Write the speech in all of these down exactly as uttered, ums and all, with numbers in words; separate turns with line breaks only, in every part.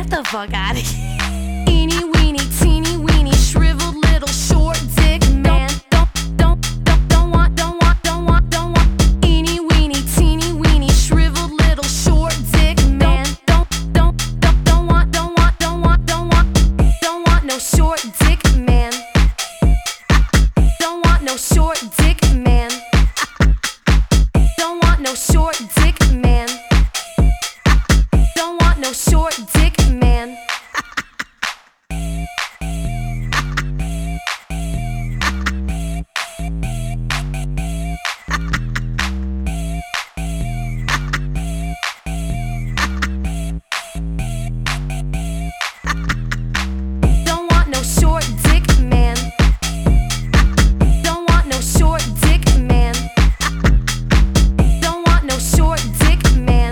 Get the fuck out of here. Eeny weeny, teeny weeny, shriveled little short dick man. Don't, don't, don't, don't want, don't want, don't want, don't want. Eeny weeny, teeny weeny, shriveled little short dick man. Don't, don't, don't, don't want, don't want, don't want, don't want, don't want no short dick man. Don't want no short dick man. Don't want no short dick man. Don't want no short dick man. Don't want no short dick man. Don't want no short dick man. Don't want no short dick man.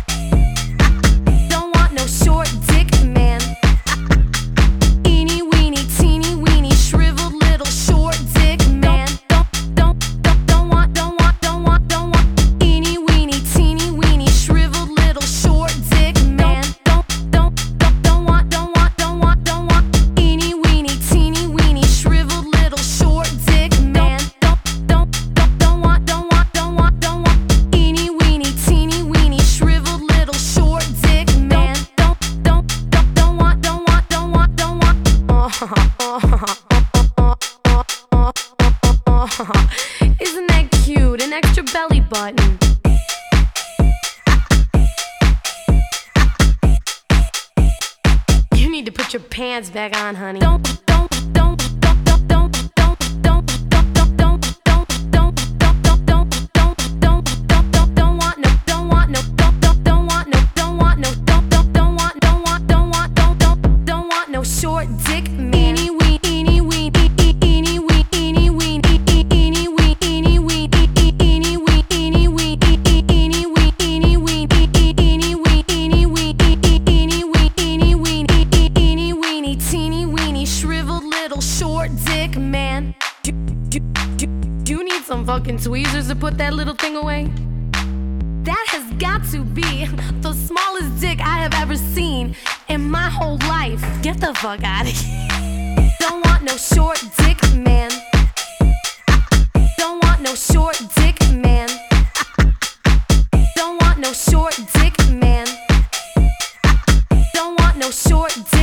Don't want no short dick man. Eeny weeny, teeny weeny, shriveled little short dick man. Don't, don't, don't, don't want, don't want, don't want, don't want. Eeny weeny, teeny weeny, shriveled little short dick man. Don't, don't, don't, don't want, don't want, don't want, don't want. Eeny weeny, teeny weeny, shriveled little short dick man. Don't, don't, don't, don't want, don't want, don't want, don't want. Eeny weeny, teeny weeny, shriveled little short dick man. Don't, don't, don't, don't want, don't want, don't want, don't want. Isn't that cute? An extra belly button. You need to put your pants back on, honey. Don't, don't, don't, don't, don't, don't, don't, don't, don't, don't, don't, don't, don't, don't, don't, don't, don't, don't, don't want no, don't want no, don't, don't, don't want no, don't want no, don't, don't, don't want, don't want, don't want, don't, don't, don't want no short dick man. Eeny wee, eeny wee, eeny wee, eeny wee, eeny wee, eeny wee, eeny wee, eeny wee, eeny wee, eeny wee, eeny wee, eeny wee, eeny wee, eeny wee, eeny weeny, teeny weeny, shriveled little short dick man. Do, do, do, do you need some fucking tweezers to put that little thing away? That has got to be the smallest dick I have ever seen in my whole life. Get the fuck out of here. Don't want no short dick man. Don't want no short dick man. Don't want no short dick man. Don't want no short dick